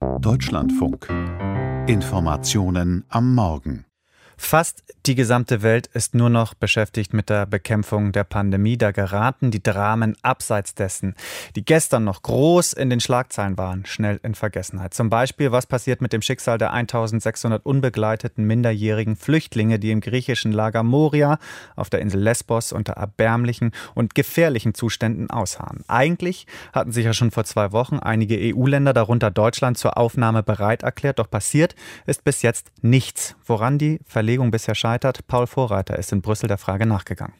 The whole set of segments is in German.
Deutschlandfunk. Informationen am Morgen. Fast die gesamte Welt ist nur noch beschäftigt mit der Bekämpfung der Pandemie. Da geraten die Dramen abseits dessen, die gestern noch groß in den Schlagzeilen waren, schnell in Vergessenheit. Zum Beispiel, was passiert mit dem Schicksal der 1600 unbegleiteten minderjährigen Flüchtlinge, die im griechischen Lager Moria auf der Insel Lesbos unter erbärmlichen und gefährlichen Zuständen ausharren. Eigentlich hatten sich ja schon vor 2 Wochen einige EU-Länder, darunter Deutschland, zur Aufnahme bereit erklärt. Doch passiert ist bis jetzt nichts. Woran die Verlegung bisher scheitert, Paul Vorreiter ist in Brüssel der Frage nachgegangen.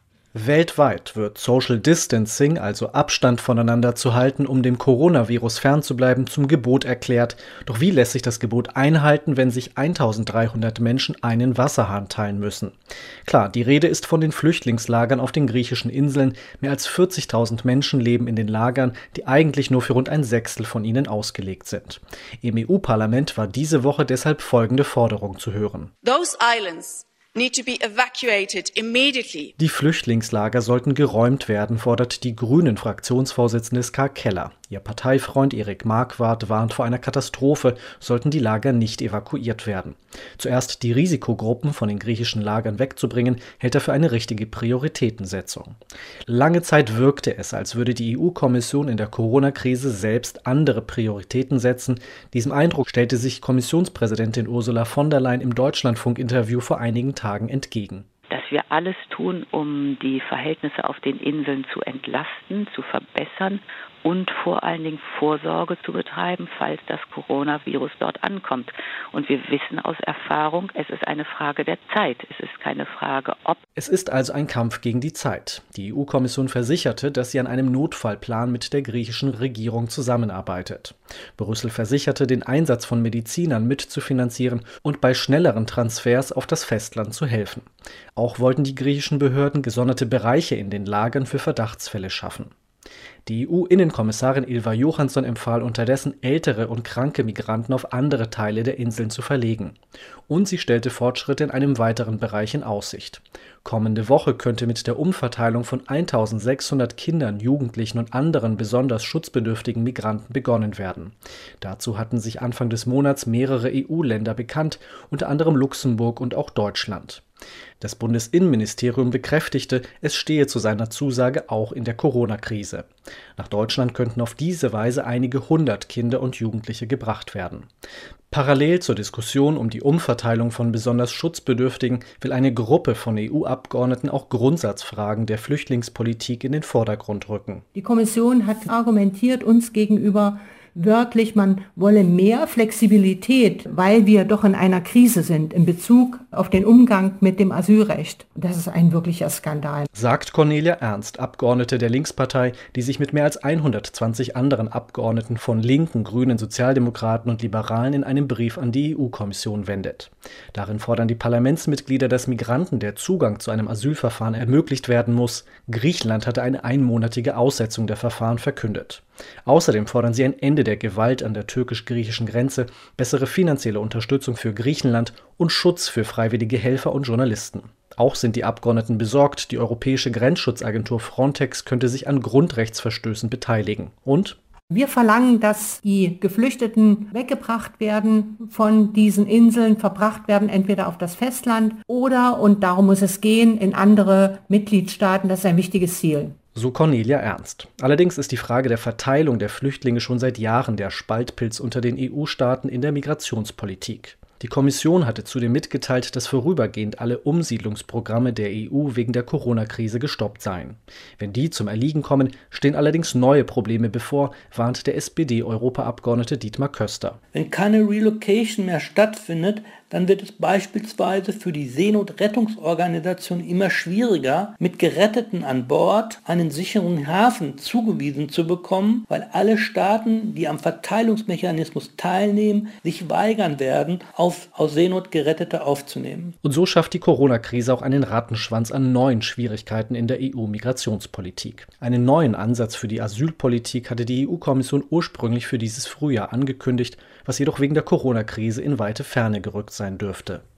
Weltweit wird Social Distancing, also Abstand voneinander zu halten, um dem Coronavirus fernzubleiben, zum Gebot erklärt. Doch wie lässt sich das Gebot einhalten, wenn sich 1300 Menschen einen Wasserhahn teilen müssen? Klar, die Rede ist von den Flüchtlingslagern auf den griechischen Inseln. Mehr als 40.000 Menschen leben in den Lagern, die eigentlich nur für rund 1/6 von ihnen ausgelegt sind. Im EU-Parlament war diese Woche deshalb folgende Forderung zu hören. Those islands need to be evacuated immediately. Die Flüchtlingslager sollten geräumt werden, fordert die Grünen-Fraktionsvorsitzende Ska Keller. Ihr Parteifreund Erik Marquardt warnt vor einer Katastrophe, sollten die Lager nicht evakuiert werden. Zuerst die Risikogruppen von den griechischen Lagern wegzubringen, hält er für eine richtige Prioritätensetzung. Lange Zeit wirkte es, als würde die EU-Kommission in der Corona-Krise selbst andere Prioritäten setzen. Diesem Eindruck stellte sich Kommissionspräsidentin Ursula von der Leyen im Deutschlandfunk-Interview vor einigen Tagen entgegen. Dass wir alles tun, um die Verhältnisse auf den Inseln zu entlasten, zu verbessern und vor allen Dingen Vorsorge zu betreiben, falls das Coronavirus dort ankommt. Und wir wissen aus Erfahrung, es ist eine Frage der Zeit. Es ist keine Frage, ob. Es ist also ein Kampf gegen die Zeit. Die EU-Kommission versicherte, dass sie an einem Notfallplan mit der griechischen Regierung zusammenarbeitet. Brüssel versicherte, den Einsatz von Medizinern mitzufinanzieren und bei schnelleren Transfers auf das Festland zu helfen. Auch wollten die griechischen Behörden gesonderte Bereiche in den Lagern für Verdachtsfälle schaffen. Die EU-Innenkommissarin Ylva Johansson empfahl unterdessen, ältere und kranke Migranten auf andere Teile der Inseln zu verlegen. Und sie stellte Fortschritte in einem weiteren Bereich in Aussicht. Kommende Woche könnte mit der Umverteilung von 1600 Kindern, Jugendlichen und anderen besonders schutzbedürftigen Migranten begonnen werden. Dazu hatten sich Anfang des Monats mehrere EU-Länder bekannt, unter anderem Luxemburg und auch Deutschland. Das Bundesinnenministerium bekräftigte, es stehe zu seiner Zusage auch in der Corona-Krise. Nach Deutschland könnten auf diese Weise einige 100 Kinder und Jugendliche gebracht werden. Parallel zur Diskussion um die Umverteilung von besonders Schutzbedürftigen will eine Gruppe von EU-Abgeordneten auch Grundsatzfragen der Flüchtlingspolitik in den Vordergrund rücken. Die Kommission hat argumentiert uns gegenüber wörtlich, man wolle mehr Flexibilität, weil wir doch in einer Krise sind in Bezug auf den Umgang mit dem Asylrecht. Das ist ein wirklicher Skandal. Sagt Cornelia Ernst, Abgeordnete der Linkspartei, die sich mit mehr als 120 anderen Abgeordneten von Linken, Grünen, Sozialdemokraten und Liberalen in einem Brief an die EU-Kommission wendet. Darin fordern die Parlamentsmitglieder, dass Migranten der Zugang zu einem Asylverfahren ermöglicht werden muss. Griechenland hatte eine einmonatige Aussetzung der Verfahren verkündet. Außerdem fordern sie ein Ende der Gewalt an der türkisch-griechischen Grenze, bessere finanzielle Unterstützung für Griechenland und Schutz für freiwillige Helfer und Journalisten. Auch sind die Abgeordneten besorgt, die europäische Grenzschutzagentur Frontex könnte sich an Grundrechtsverstößen beteiligen. Und wir verlangen, dass die Geflüchteten weggebracht werden von diesen Inseln, verbracht werden entweder auf das Festland oder, und darum muss es gehen, in andere Mitgliedstaaten. Das ist ein wichtiges Ziel. So Cornelia Ernst. Allerdings ist die Frage der Verteilung der Flüchtlinge schon seit Jahren der Spaltpilz unter den EU-Staaten in der Migrationspolitik. Die Kommission hatte zudem mitgeteilt, dass vorübergehend alle Umsiedlungsprogramme der EU wegen der Corona-Krise gestoppt seien. Wenn die zum Erliegen kommen, stehen allerdings neue Probleme bevor, warnt der SPD-Europaabgeordnete Dietmar Köster. Wenn keine Relocation mehr stattfindet, dann wird es beispielsweise für die Seenotrettungsorganisation immer schwieriger, mit Geretteten an Bord einen sicheren Hafen zugewiesen zu bekommen, weil alle Staaten, die am Verteilungsmechanismus teilnehmen, sich weigern werden, aus Seenot Gerettete aufzunehmen. Und so schafft die Corona-Krise auch einen Rattenschwanz an neuen Schwierigkeiten in der EU-Migrationspolitik. Einen neuen Ansatz für die Asylpolitik hatte die EU-Kommission ursprünglich für dieses Frühjahr angekündigt, was jedoch wegen der Corona-Krise in weite Ferne gerückt sein dürfte.